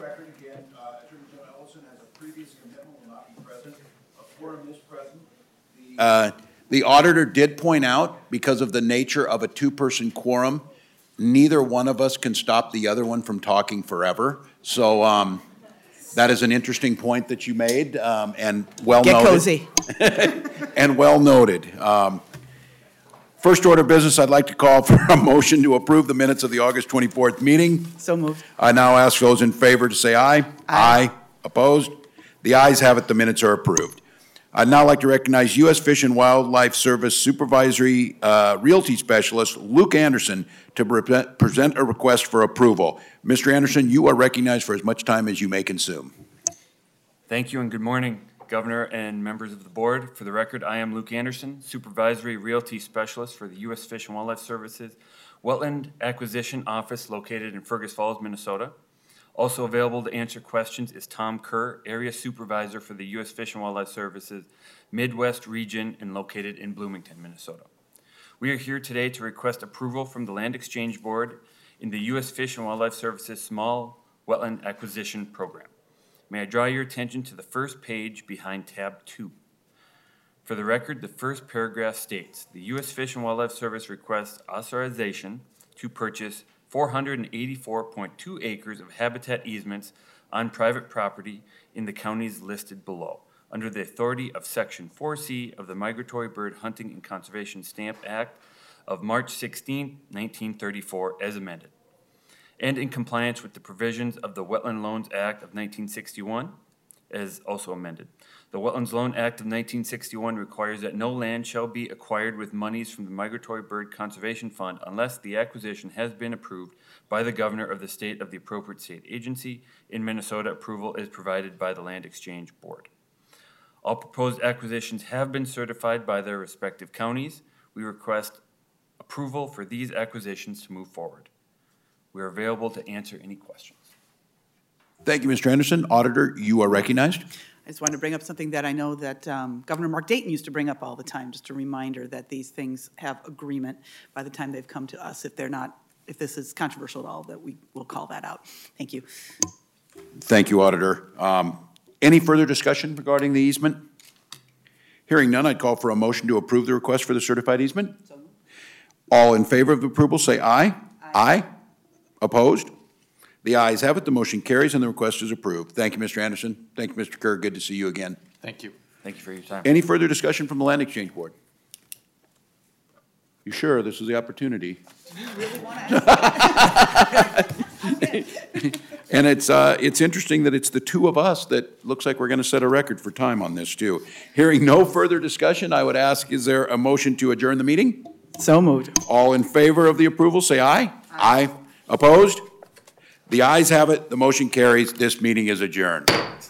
record again, Attorney General Ellison has a previous commitment, will not be present. A quorum is present. The auditor did point out, because of the nature of a two-person quorum, neither one of us can stop the other one from talking forever. So that is an interesting point that you made, and well noted. Get cozy. And well noted. First order of business, I'd like to call for a motion to approve the minutes of the August 24th meeting. So moved. I now ask those in favor to say aye. Aye. Opposed? The ayes have it. The minutes are approved. I'd now like to recognize U.S. Fish and Wildlife Service Supervisory Realty Specialist Luke Anderson to present a request for approval. Mr. Anderson, you are recognized for as much time as you may consume. Thank you and good morning, Governor and members of the board. For the record, I am Luke Anderson, Supervisory Realty Specialist for the U.S. Fish and Wildlife Services Wetland Acquisition Office located in Fergus Falls, Minnesota. Also available to answer questions is Tom Kerr, Area Supervisor for the U.S. Fish and Wildlife Services Midwest Region and located in Bloomington, Minnesota. We are here today to request approval from the Land Exchange Board in the U.S. Fish and Wildlife Services Small Wetland Acquisition Program. May I draw your attention to the first page behind tab 2. For the record, the first paragraph states, the U.S. Fish and Wildlife Service requests authorization to purchase 484.2 acres of habitat easements on private property in the counties listed below, under the authority of Section 4C of the Migratory Bird Hunting and Conservation Stamp Act of March 16, 1934, as amended, and in compliance with the provisions of the Wetland Loans Act of 1961, as also amended. The Wetlands Loan Act of 1961 requires that no land shall be acquired with monies from the Migratory Bird Conservation Fund unless the acquisition has been approved by the governor of the state of the appropriate state agency. In Minnesota, approval is provided by the Land Exchange Board. All proposed acquisitions have been certified by their respective counties. We request approval for these acquisitions to move forward. We are available to answer any questions. Thank you, Mr. Anderson. Auditor, you are recognized. I just wanted to bring up something that I know that Governor Mark Dayton used to bring up all the time, just a reminder that these things have agreement by the time they've come to us. If they're not, if this is controversial at all, that we will call that out. Thank you. Thank you, Auditor. Any further discussion regarding the easement? Hearing none, I'd call for a motion to approve the request for the certified easement. So moved. All in favor of approval, say aye. Aye. Opposed? The ayes have it. The motion carries and the request is approved. Thank you, Mr. Anderson. Thank you, Mr. Kerr. Good to see you again. Thank you. Thank you for your time. Any further discussion from the Land Exchange Board? You sure this is the opportunity? Do you really want to ask? And it's interesting that it's the two of us that looks like we're going to set a record for time on this too. Hearing no further discussion, I would ask, is there a motion to adjourn the meeting? So moved. All in favor of the approval, say aye. Aye. Opposed? The ayes have it. The motion carries. This meeting is adjourned.